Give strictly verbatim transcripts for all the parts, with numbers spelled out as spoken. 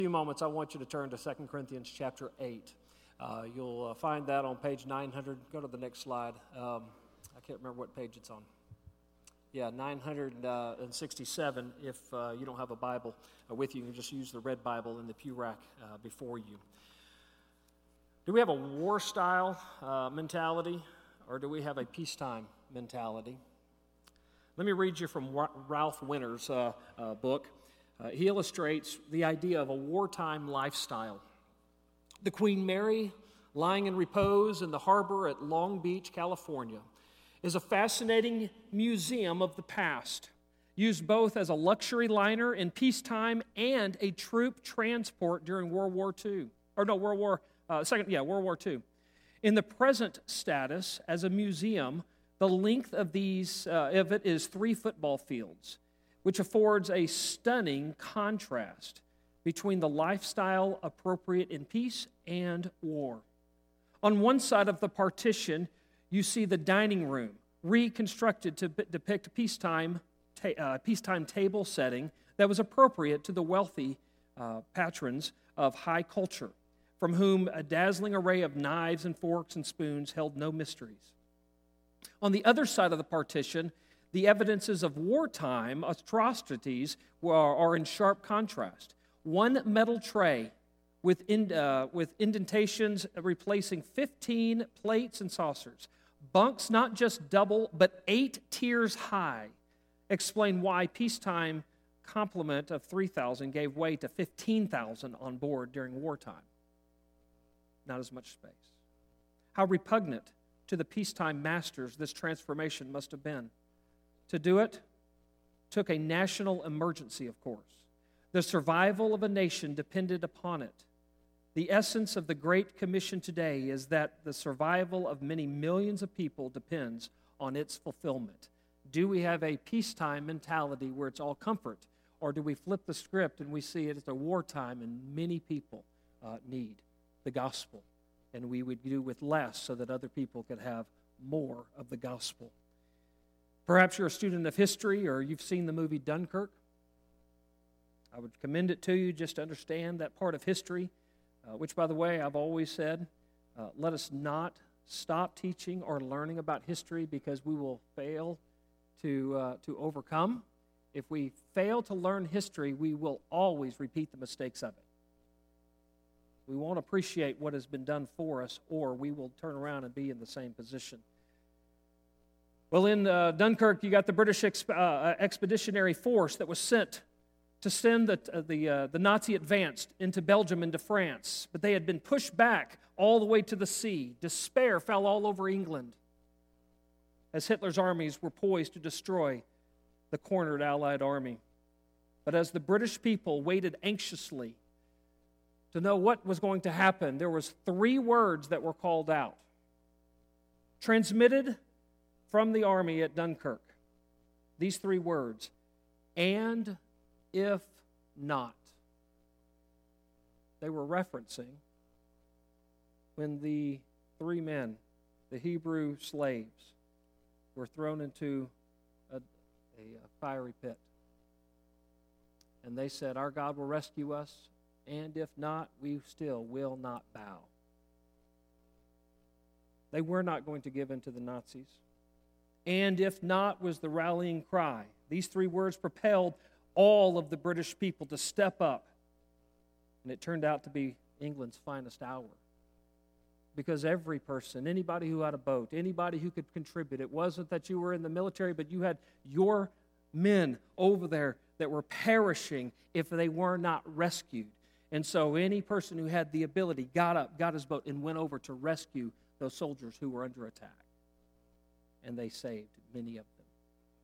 few moments, I want you to turn to Second Corinthians chapter eight. Uh, you'll uh, find that on page nine hundred. Go to the next slide. Um, I can't remember what page it's on. Yeah, nine hundred sixty-seven. If uh, you don't have a Bible uh, with you, you can just use the red Bible in the pew rack uh, before you. Do we have a war-style uh, mentality, or do we have a peacetime mentality? Let me read you from Ralph Winter's uh, uh, book. Uh, he illustrates the idea of a wartime lifestyle. The Queen Mary, lying in repose in the harbor at Long Beach, California, is a fascinating museum of the past, used both as a luxury liner in peacetime and a troop transport during World War Two. Or no, World War uh, Second, yeah, World War Two. In the present status as a museum, the length of these uh, of it is three football fields, which affords a stunning contrast between the lifestyle appropriate in peace and war. On one side of the partition, you see the dining room, reconstructed to depict a peacetime, ta- uh, peacetime table setting that was appropriate to the wealthy uh, patrons of high culture, from whom a dazzling array of knives and forks and spoons held no mysteries. On the other side of the partition, the evidences of wartime atrocities are in sharp contrast. One metal tray with, in, uh, with indentations replacing fifteen plates and saucers. Bunks not just double, but eight tiers high explain why peacetime complement of three thousand gave way to fifteen thousand on board during wartime. Not as much space. How repugnant to the peacetime masters this transformation must have been. To do it took a national emergency, of course. The survival of a nation depended upon it. The essence of the Great Commission today is that the survival of many millions of people depends on its fulfillment. Do we have a peacetime mentality where it's all comfort, or do we flip the script and we see it as a wartime and many people uh, need the gospel, and we would do with less so that other people could have more of the gospel? Perhaps you're a student of history or you've seen the movie Dunkirk. I would commend it to you just to understand that part of history, uh, which, by the way, I've always said, uh, let us not stop teaching or learning about history because we will fail to, uh, to overcome. If we fail to learn history, we will always repeat the mistakes of it. We won't appreciate what has been done for us, or we will turn around and be in the same position. Well, in uh, Dunkirk, you got the British exp- uh, expeditionary force that was sent to send the uh, the, uh, the Nazi advance into Belgium, into France. But they had been pushed back all the way to the sea. Despair fell all over England as Hitler's armies were poised to destroy the cornered Allied army. But as the British people waited anxiously to know what was going to happen, there was three words that were called out, transmitted from the army at Dunkirk. These three words, and if not. They were referencing when the three men, the Hebrew slaves, were thrown into a, a fiery pit. And they said, our God will rescue us, and if not, we still will not bow. They were not going to give in to the Nazis. And if not was the rallying cry. These three words propelled all of the British people to step up. And it turned out to be England's finest hour. Because every person, anybody who had a boat, anybody who could contribute, it wasn't that you were in the military, but you had your men over there that were perishing if they were not rescued. And so any person who had the ability got up, got his boat, and went over to rescue those soldiers who were under attack. And they saved many of them.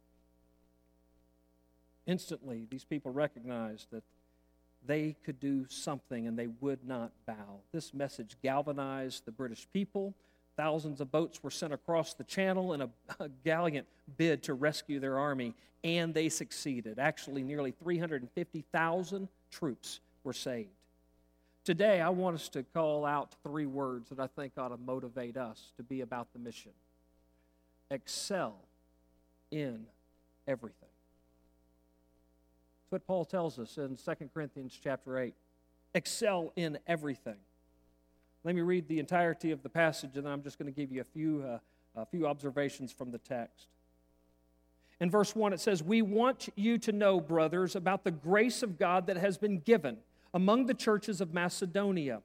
Instantly, these people recognized that they could do something and they would not bow. This message galvanized the British people. Thousands of boats were sent across the channel in a, a gallant bid to rescue their army, and they succeeded. Actually, nearly three hundred fifty thousand troops were saved. Today, I want us to call out three words that I think ought to motivate us to be about the mission. Excel in everything. That's what Paul tells us in Second Corinthians chapter eight. excel in everything. Let me read the entirety of the passage, and then I'm just going to give you a few, uh, a few observations from the text. In verse one, it says, "We want you to know, brothers, about the grace of God that has been given among the churches of Macedonia.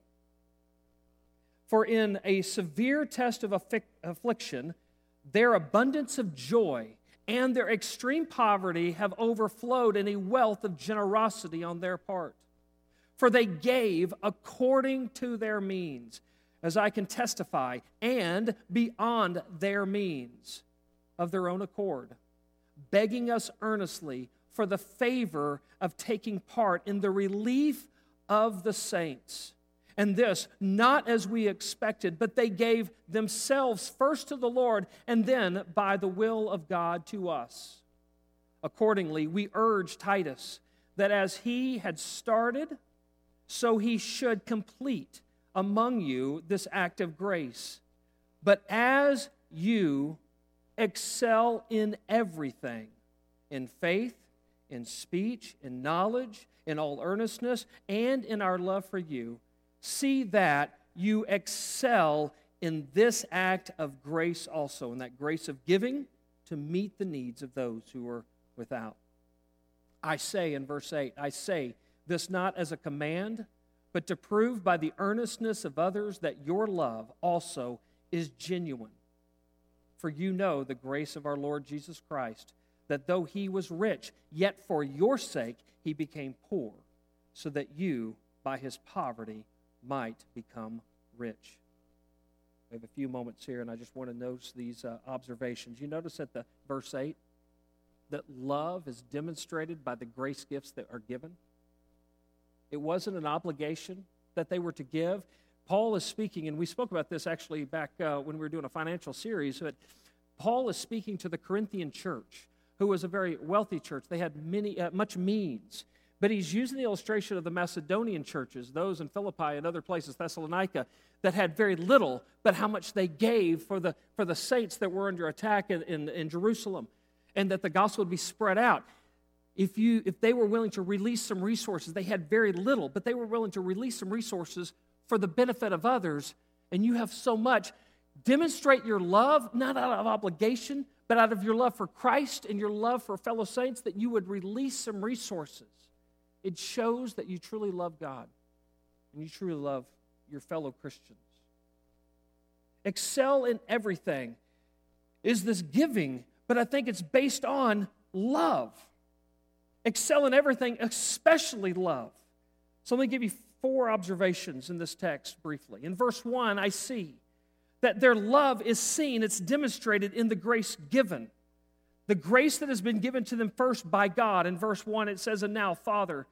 For in a severe test of affic- affliction, their abundance of joy and their extreme poverty have overflowed in a wealth of generosity on their part. For they gave according to their means, as I can testify, and beyond their means of their own accord, begging us earnestly for the favor of taking part in the relief of the saints. And this, not as we expected, but they gave themselves first to the Lord, and then by the will of God to us. Accordingly, we urge Titus that as he had started, so he should complete among you this act of grace. But as you excel in everything, in faith, in speech, in knowledge, in all earnestness, and in our love for you, see that you excel in this act of grace also, in that grace of giving to meet the needs of those who are without. I say, in verse eight, I say this not as a command, but to prove by the earnestness of others that your love also is genuine. For you know the grace of our Lord Jesus Christ, that though he was rich, yet for your sake he became poor, so that you, by his poverty, might become rich." We have a few moments here, and I just want to notice these uh, observations. You notice at the verse eight that love is demonstrated by the grace gifts that are given. It wasn't an obligation that they were to give. Paul is speaking, and we spoke about this actually back uh, when we were doing a financial series, but Paul is speaking to the Corinthian church, who was a very wealthy church. They had many, uh, much means. But he's using the illustration of the Macedonian churches, those in Philippi and other places, Thessalonica, that had very little, but how much they gave for the, for the saints that were under attack in, in, in Jerusalem, and that the gospel would be spread out. If, you, if they were willing to release some resources, they had very little, but they were willing to release some resources for the benefit of others, and you have so much. Demonstrate your love, not out of obligation, but out of your love for Christ and your love for fellow saints, that you would release some resources. It shows that you truly love God and you truly love your fellow Christians. Excel in everything is this giving, but I think it's based on love. Excel in everything, especially love. So let me give you four observations in this text briefly. In verse one, I see that their love is seen, it's demonstrated in the grace given. The grace that has been given to them first by God. In verse one, it says, "And now, Father,"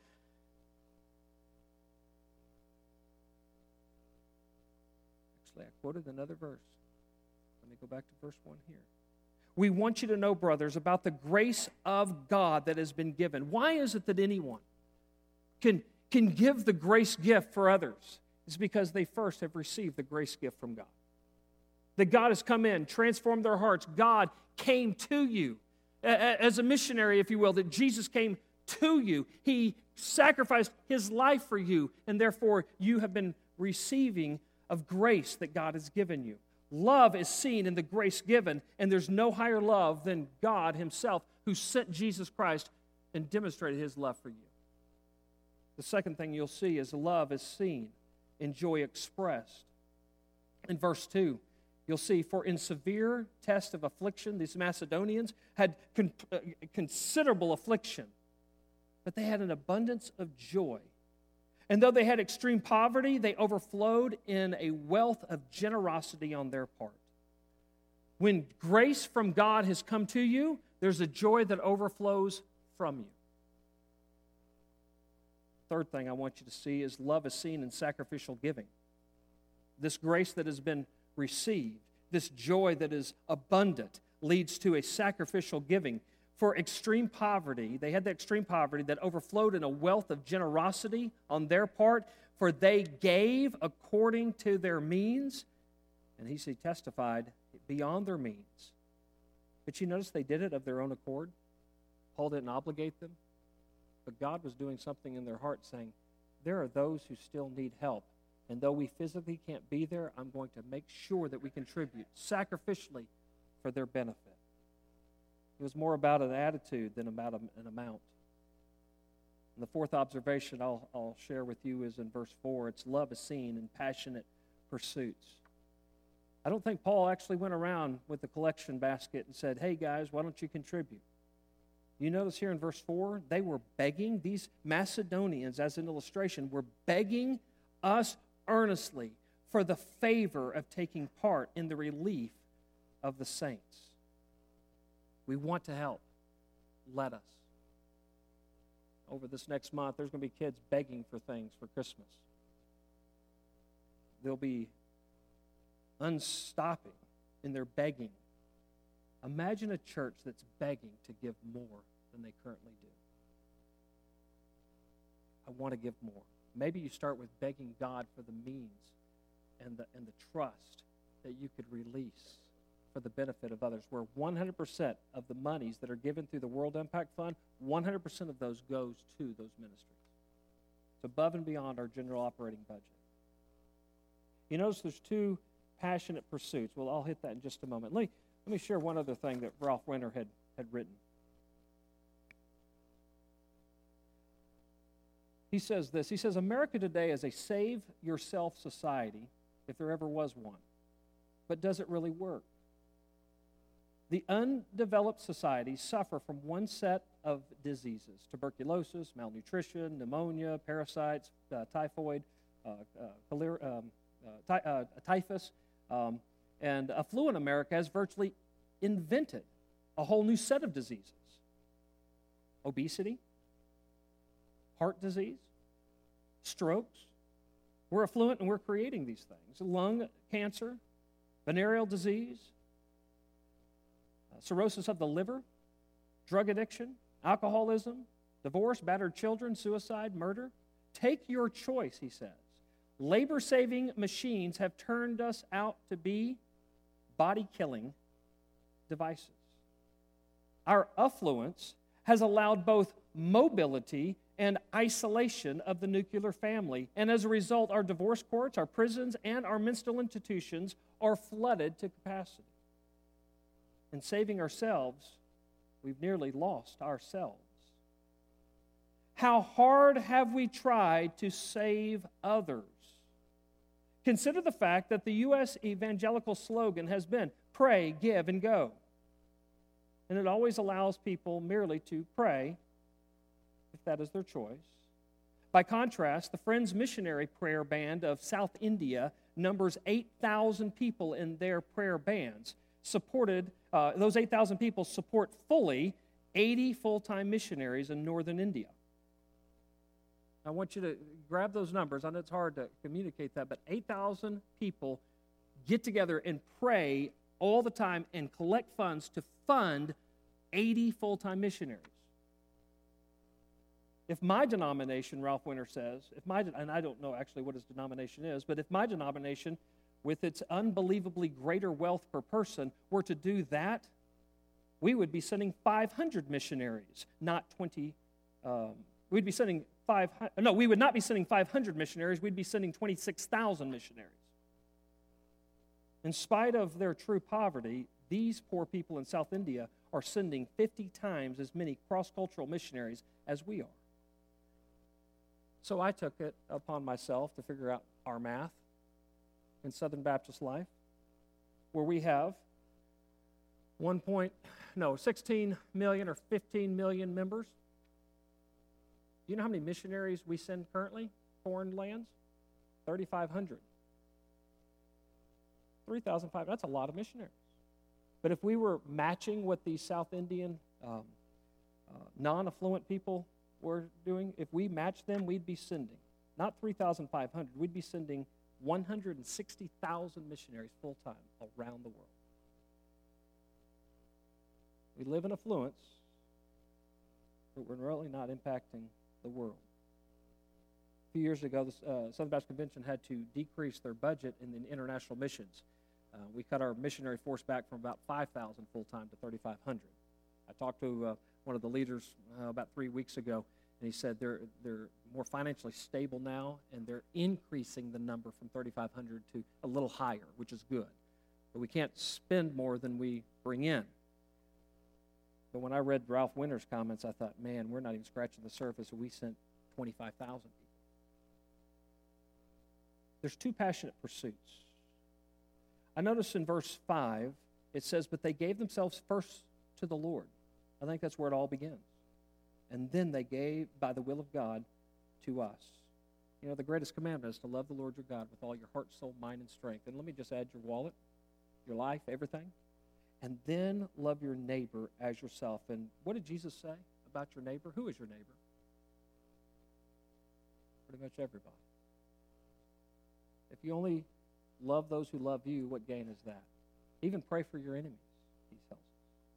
actually, I quoted another verse. Let me go back to verse one here. "We want you to know, brothers, about the grace of God that has been given." Why is it that anyone can, can give the grace gift for others? It's because they first have received the grace gift from God. That God has come in, transformed their hearts. God came to you as a missionary, if you will, that Jesus came to you. He sacrificed his life for you, and therefore you have been receiving of grace that God has given you. Love is seen in the grace given, and there's no higher love than God himself, who sent Jesus Christ and demonstrated his love for you. The second thing you'll see is love is seen in joy expressed. In verse two, you'll see, "For in severe test of affliction," these Macedonians had con- uh, considerable affliction, but they had an abundance of joy. And though they had extreme poverty, they overflowed in a wealth of generosity on their part. When grace from God has come to you, there's a joy that overflows from you. Third thing I want you to see is love is seen in sacrificial giving. This grace that has been received, this joy that is abundant, leads to a sacrificial giving. For extreme poverty, they had the extreme poverty that overflowed in a wealth of generosity on their part, for they gave according to their means, and he said, testified, beyond their means. But you notice they did it of their own accord. Paul didn't obligate them, but God was doing something in their heart saying, there are those who still need help. And though we physically can't be there, I'm going to make sure that we contribute sacrificially for their benefit. It was more about an attitude than about an amount. And the fourth observation I'll, I'll share with you is in verse four. It's love is seen in passionate pursuits. I don't think Paul actually went around with the collection basket and said, hey guys, why don't you contribute? You notice here in verse four, they were begging, these Macedonians, as an illustration, were begging us earnestly for the favor of taking part in the relief of the saints. We want to help. Let us. Over this next month, there's going to be kids begging for things for Christmas. They'll be unstopping in their begging. Imagine a church that's begging to give more than they currently do. I want to give more. Maybe you start with begging God for the means and the, and the trust that you could release for the benefit of others, where one hundred percent of the monies that are given through the World Impact Fund, one hundred percent of those goes to those ministries. It's above and beyond our general operating budget. You notice there's two passionate pursuits. Well, I'll hit that in just a moment. Let me, let me share one other thing that Ralph Winter had, had written. He says this. He says, America today is a save-yourself society, if there ever was one. But does it really work? The undeveloped societies suffer from one set of diseases: tuberculosis, malnutrition, pneumonia, parasites, uh, typhoid, uh, uh, choler- um, uh, ty- uh, typhus. Um, and affluent America has virtually invented a whole new set of diseases. Obesity, heart disease, strokes. We're affluent and we're creating these things. Lung cancer, venereal disease, uh, cirrhosis of the liver, drug addiction, alcoholism, divorce, battered children, suicide, murder. Take your choice, he says. Labor-saving machines have turned us out to be body-killing devices. Our affluence has allowed both mobility and isolation of the nuclear family. And as a result, our divorce courts, our prisons, and our mental institutions are flooded to capacity. In saving ourselves, we've nearly lost ourselves. How hard have we tried to save others? Consider the fact that the U S evangelical slogan has been, pray, give, and go. And it always allows people merely to pray, if that is their choice. By contrast, the Friends Missionary Prayer Band of South India numbers eight thousand people in their prayer bands. Supported, uh, those eight thousand people support fully eighty full-time missionaries in northern India. I want you to grab those numbers. I know it's hard to communicate that, but eight thousand people get together and pray all the time and collect funds to fund eighty full-time missionaries. If my denomination, Ralph Winter says, if my and I don't know actually what his denomination is, but if my denomination, with its unbelievably greater wealth per person, were to do that, we would be sending five hundred missionaries, not twenty. Um, we'd be sending five. No, we would not be sending five hundred missionaries. We'd be sending twenty-six thousand missionaries. In spite of their true poverty, these poor people in South India are sending fifty times as many cross-cultural missionaries as we are. So I took it upon myself to figure out our math in Southern Baptist Life, where we have one point, no, sixteen million or fifteen million members. Do you know how many missionaries we send currently, foreign lands? thirty-five hundred. three thousand five hundred, that's a lot of missionaries. But if we were matching what these South Indian um, uh, non-affluent people were doing, if we matched them, we'd be sending, not three thousand five hundred, we'd be sending one hundred sixty thousand missionaries full-time around the world. We live in affluence, but we're really not impacting the world. A few years ago, the uh, Southern Baptist Convention had to decrease their budget in the international missions. Uh, we cut our missionary force back from about five thousand full-time to thirty-five hundred. I talked to uh, one of the leaders uh, about three weeks ago, And he said they're, they're more financially stable now, and they're increasing the number from thirty-five hundred to a little higher, which is good. But we can't spend more than we bring in. But when I read Ralph Winter's comments, I thought, man, we're not even scratching the surface. We sent twenty-five thousand people. There's two passionate pursuits. I notice in verse five, it says, but they gave themselves first to the Lord. I think that's where it all begins. And then they gave, by the will of God, to us. You know, the greatest commandment is to love the Lord your God with all your heart, soul, mind, and strength. And let me just add your wallet, your life, everything. And then love your neighbor as yourself. And what did Jesus say about your neighbor? Who is your neighbor? Pretty much everybody. If you only love those who love you, what gain is that? Even pray for your enemies, he tells us.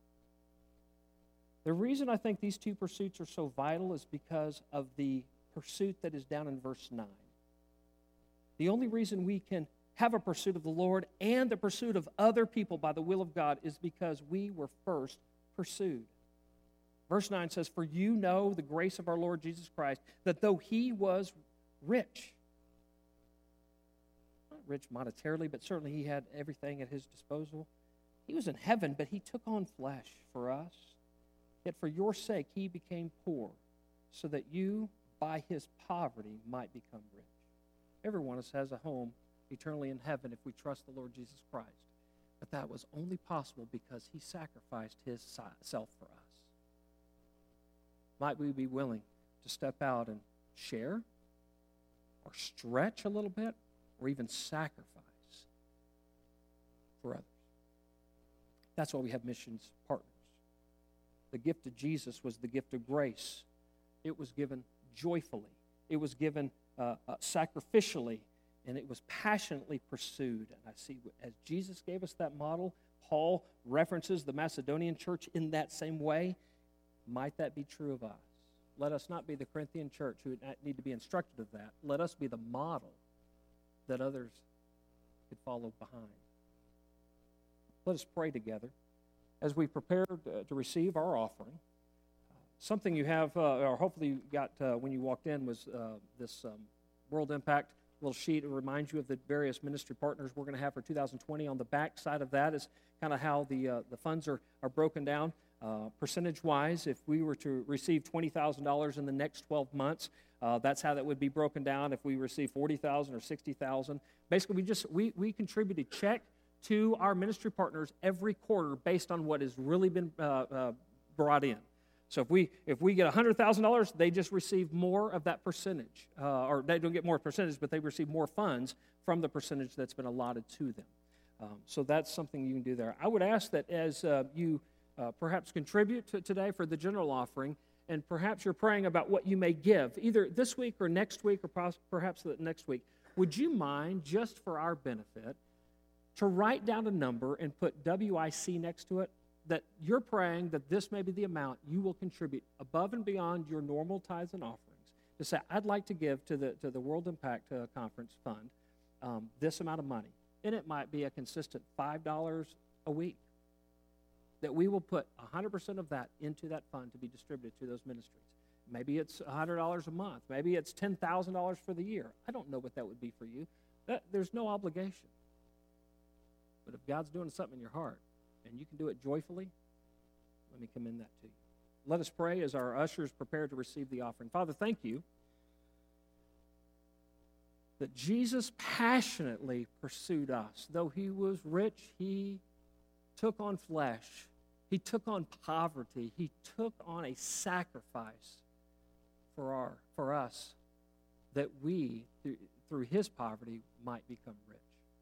The reason I think these two pursuits are so vital is because of the pursuit that is down in verse nine. The only reason we can have a pursuit of the Lord and the pursuit of other people by the will of God is because we were first pursued. Verse nine says, for you know the grace of our Lord Jesus Christ, that though he was rich, not rich monetarily, but certainly he had everything at his disposal. He was in heaven, but he took on flesh for us. Yet for your sake he became poor, so that you, by his poverty, might become rich. Every one of us has a home eternally in heaven if we trust the Lord Jesus Christ. But that was only possible because he sacrificed his self for us. Might we be willing to step out and share, or stretch a little bit, or even sacrifice for others? That's why we have missions partners. The gift of Jesus was the gift of grace. It was given joyfully. It was given uh, uh, sacrificially, and it was passionately pursued. And I see, as Jesus gave us that model, Paul references the Macedonian church in that same way. Might that be true of us? Let us not be the Corinthian church who need to be instructed of that. Let us be the model that others could follow behind. Let us pray together as we prepare to, to receive our offering. Uh, something you have, uh, or hopefully you got uh, when you walked in, was uh, this um, World Impact little sheet. It reminds you of the various ministry partners we're going to have for two thousand twenty. On the back side of that is kind of how the uh, the funds are, are broken down. Uh, percentage-wise, if we were to receive twenty thousand dollars in the next twelve months, uh, that's how that would be broken down. If we receive forty thousand dollars or sixty thousand dollars, basically we just we we contribute a check to our ministry partners every quarter based on what has really been uh, uh, brought in. So if we if we get one hundred thousand dollars, they just receive more of that percentage, uh, or they don't get more percentage, but they receive more funds from the percentage that's been allotted to them. Um, so that's something you can do there. I would ask that as uh, you Uh, perhaps contribute to today for the general offering, and perhaps you're praying about what you may give, either this week or next week or perhaps the next week. Would you mind, just for our benefit, to write down a number and put W I C next to it, that you're praying that this may be the amount you will contribute above and beyond your normal tithes and offerings, to say, I'd like to give to the to the World Impact uh, Conference Fund um, this amount of money. And it might be a consistent five dollars a week, that we will put one hundred percent of that into that fund to be distributed to those ministries. Maybe it's one hundred dollars a month. Maybe it's ten thousand dollars for the year. I don't know what that would be for you. That, there's no obligation. But if God's doing something in your heart, and you can do it joyfully, let me commend that to you. Let us pray as our ushers prepare to receive the offering. Father, thank you that Jesus passionately pursued us. Though he was rich, he took on flesh. He took on poverty. He took on a sacrifice for our for us, that we, through, through his poverty, might become rich.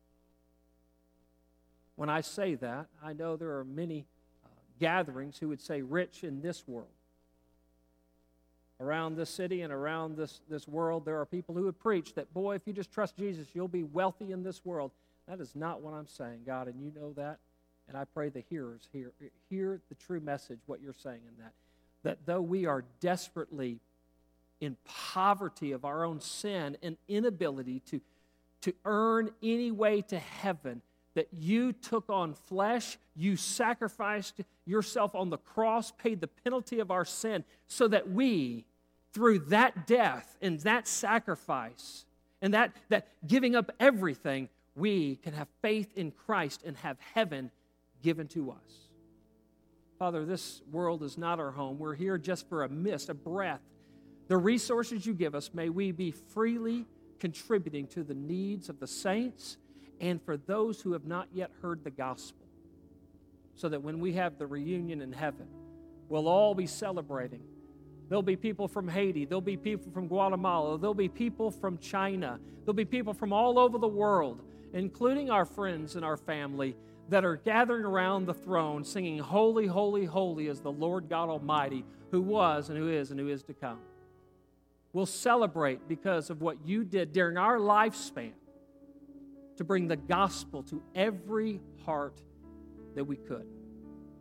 When I say that, I know there are many uh, gatherings who would say rich in this world. Around this city and around this, this world, there are people who would preach that, boy, if you just trust Jesus, you'll be wealthy in this world. That is not what I'm saying, God, and you know that. And I pray the hearers hear, hear the true message, what you're saying in that. That though we are desperately in poverty of our own sin and inability to, to earn any way to heaven, that you took on flesh, you sacrificed yourself on the cross, paid the penalty of our sin, so that we through that death and that sacrifice and that, that giving up everything, we can have faith in Christ and have heaven given to us. Father, this world is not our home. We're here just for a mist, a breath. The resources you give us, may we be freely contributing to the needs of the saints and for those who have not yet heard the gospel, so that when we have the reunion in heaven, we'll all be celebrating. There'll be people from Haiti. There'll be people from Guatemala. There'll be people from China. There'll be people from all over the world, including our friends and our family, that are gathering around the throne singing, "Holy, holy, holy is the Lord God Almighty, who was and who is and who is to come." We'll celebrate because of what you did during our lifespan to bring the gospel to every heart that we could.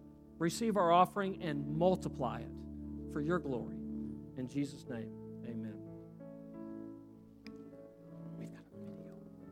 Receive our offering and multiply it for your glory. In Jesus' name, amen.